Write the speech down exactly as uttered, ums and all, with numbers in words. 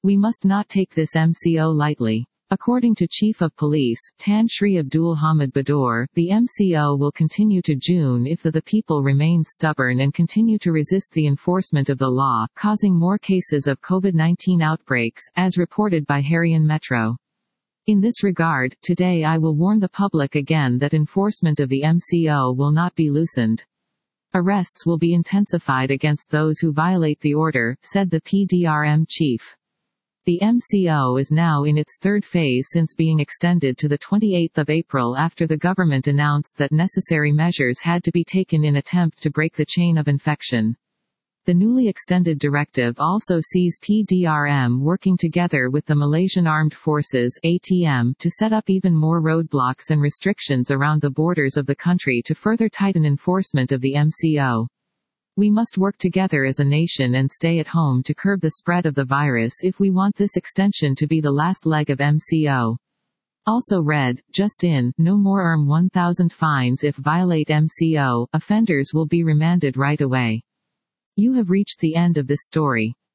We must not take this M C O lightly. According to Chief of Police, Tan Sri Abdul Hamid Badur, the M C O will continue to June if the, the people remain stubborn and continue to resist the enforcement of the law, causing more cases of COVID nineteen outbreaks, as reported by Harian Metro. In this regard, today I will warn the public again that enforcement of the M C O will not be loosened. Arrests will be intensified against those who violate the order, said the P D R M chief. The M C O is now in its third phase since being extended to the twenty-eighth of April after the government announced that necessary measures had to be taken in attempt to break the chain of infection. The newly extended directive also sees P D R M working together with the Malaysian Armed Forces (A T M) to set up even more roadblocks and restrictions around the borders of the country to further tighten enforcement of the M C O. We must work together as a nation and stay at home to curb the spread of the virus if we want this extension to be the last leg of M C O. Also read, just in, no more E R M one thousand fines if violate M C O, offenders will be remanded right away. You have reached the end of this story.